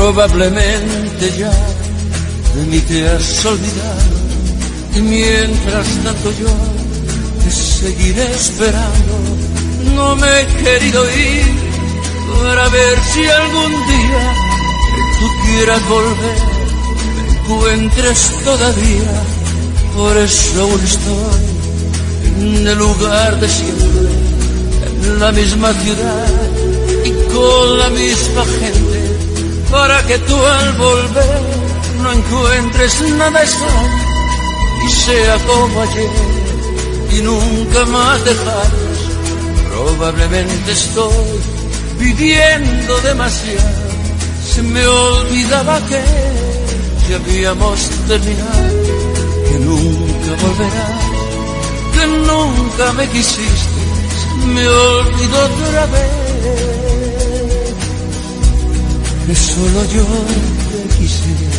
Probablemente ya de mí te has olvidado, y mientras tanto yo te seguiré esperando. No me he querido ir para ver si algún día que tú quieras volver me encuentres todavía. Por eso aún estoy en el lugar de siempre, en la misma ciudad y con la misma gente, para que tú al volver no encuentres nada extraño y sea como ayer y nunca más dejarnos. Probablemente estoy pidiendo demasiado, se me olvidaba que ya habíamos terminado, que nunca volverás, que nunca me quisiste, me olvidó otra vez, que solo yo te quisiera.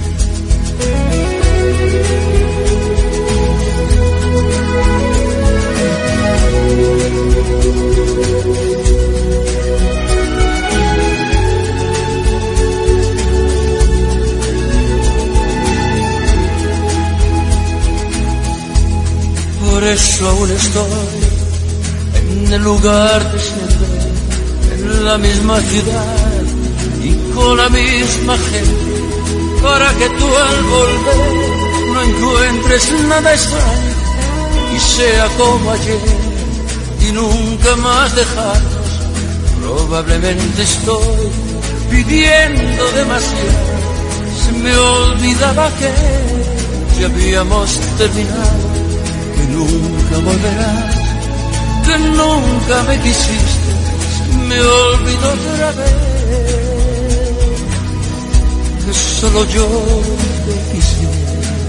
Por eso aún estoy en el lugar de siempre, en la misma ciudad y con la misma gente, para que tú al volver no encuentres nada extraño y sea como ayer y nunca más dejarnos. Probablemente estoy pidiendo demasiado, se me olvidaba que ya habíamos terminado, que nunca volverás, que nunca me quisiste, me olvidó otra vez, que solo yo te quisiera.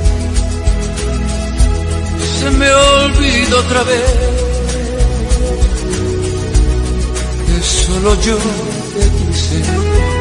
Se me olvidó otra vez, que solo yo te quisiera.